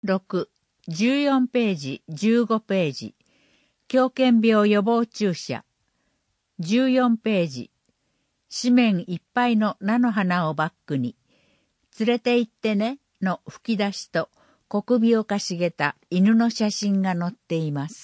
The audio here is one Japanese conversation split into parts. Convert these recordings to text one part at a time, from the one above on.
6、14ページ、15ページ。狂犬病予防注射。14ページ。紙面いっぱいの菜の花をバックに、連れて行ってねの吹き出しと小首をかしげた犬の写真が載っています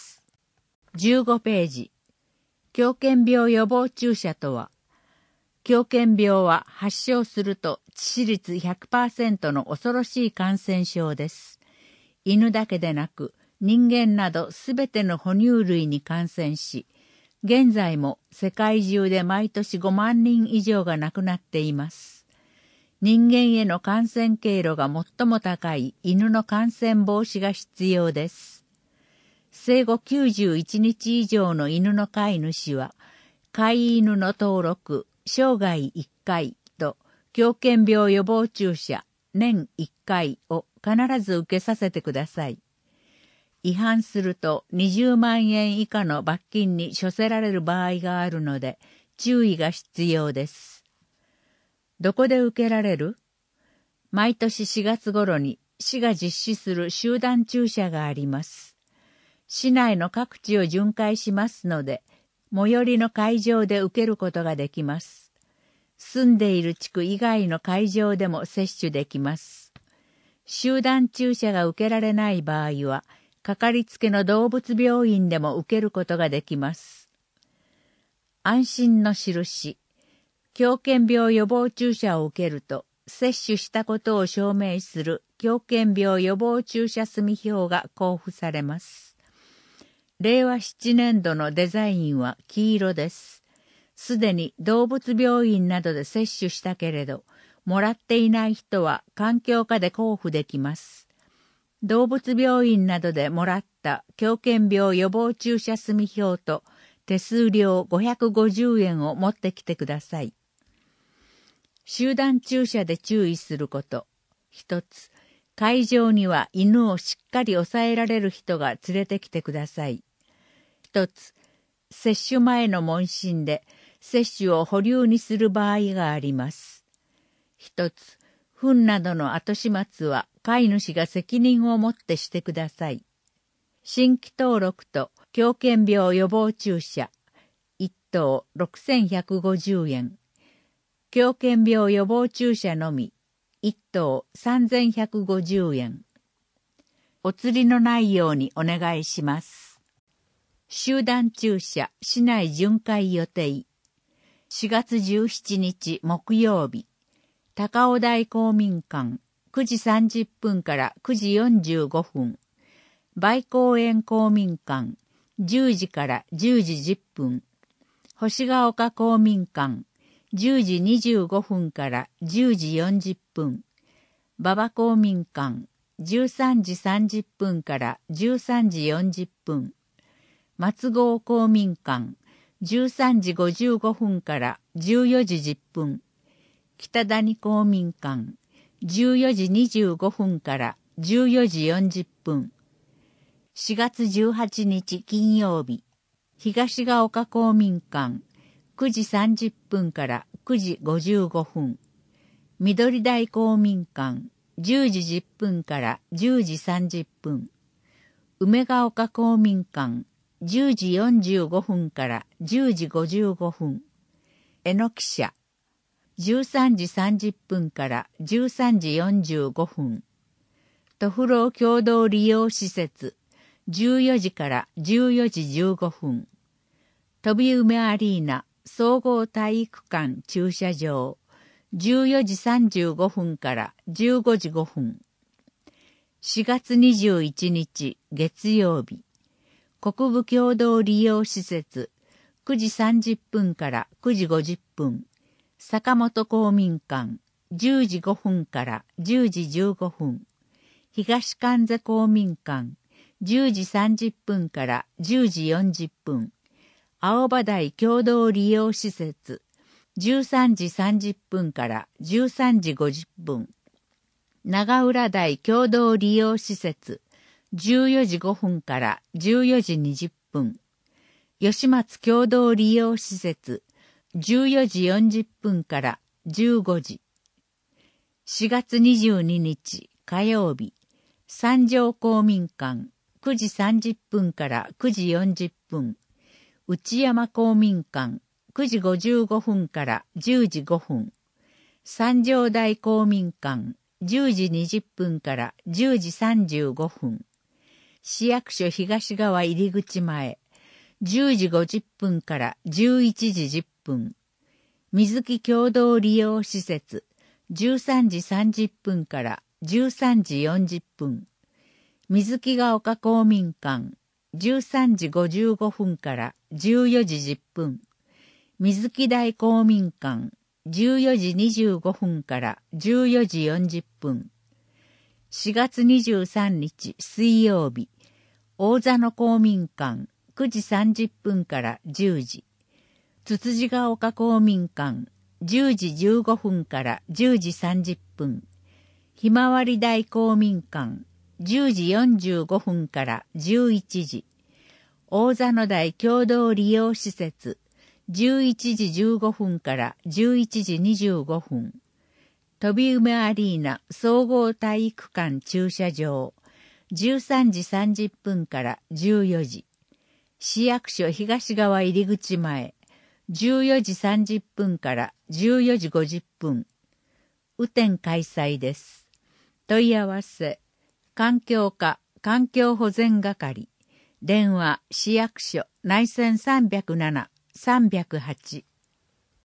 。15ページ。狂犬病予防注射とは、狂犬病は発症すると致死率 100% の恐ろしい感染症です。犬だけでなく人間などすべての哺乳類に感染し、現在も世界中で毎年5万人以上が亡くなっています。人間への感染経路が最も高い犬の感染防止が必要です。生後91日以上の犬の飼い主は、飼い犬の登録、生涯1回と狂犬病予防注射年1回を必ず受けさせてください。違反すると20万円以下の罰金に処せられる場合があるので注意が必要です。どこで受けられる？毎年4月頃に市が実施する集団注射があります。市内の各地を巡回しますので、最寄りの会場で受けることができます。住んでいる地区以外の会場でも接種できます。集団注射が受けられない場合は、かかりつけの動物病院でも受けることができます。安心の印。狂犬病予防注射を受けると、接種したことを証明する狂犬病予防注射済票が交付されます。令和7年度のデザインは黄色です。すでに動物病院などで接種したけれど、もらっていない人は環境課で交付できます。動物病院などでもらった狂犬病予防注射済票と手数料550円を持ってきてください。集団注射で注意すること。一つ、会場には犬をしっかり抑えられる人が連れてきてください。一つ、接種前の問診で接種を保留にする場合があります。一つ、糞などの後始末は飼い主が責任を持ってしてください。新規登録と狂犬病予防注射、1頭6150円。狂犬病予防注射のみ、1頭3150円。お釣りのないようにお願いします。集団注射市内巡回予定。4月17日木曜日。高尾台公民館9時30分から9時45分。梅公園公民館10時から10時10分。星ヶ丘公民館10時25分から10時40分。馬場公民館13時30分から13時40分。松郷公民館13時55分から14時10分。北谷公民館14時25分から14時40分。4月18日金曜日。東ヶ丘公民館9時30分から9時55分。緑台公民館10時10分から10時30分。梅ヶ丘公民館10時45分から10時55分。榎木社13時30分から13時45分。都府老共同利用施設14時から14時15分。飛梅アリーナ総合体育館駐車場14時35分から15時5分。4月21日月曜日。国部共同利用施設9時30分から9時50分。坂本公民館10時5分から10時15分。東関西公民館10時30分から10時40分。青葉台共同利用施設13時30分から13時50分。長浦台共同利用施設14時5分から14時20分。吉松共同利用施設14時40分から15時。4月22日火曜日。 三条公民館、9時30分から9時40分。内山公民館、9時55分から10時5分。三条台公民館、10時20分から10時35分。市役所東側入り口前、10時50分から11時10分。水木共同利用施設、13時30分から13時40分。水木が丘公民館、13時55分から14時10分。水木台公民館、14時25分から14時40分。4月23日水曜日、大座の公民館、9時30分から10時。つつじが丘公民館、10時15分から10時30分。ひまわり台公民館、10時45分から11時。大座の台共同利用施設、11時15分から11時25分。飛梅アリーナ総合体育館駐車場、13時30分から14時。市役所東側入り口前、14時30分から14時50分。雨天開催です。問い合わせ、環境課環境保全係、電話市役所内線307-308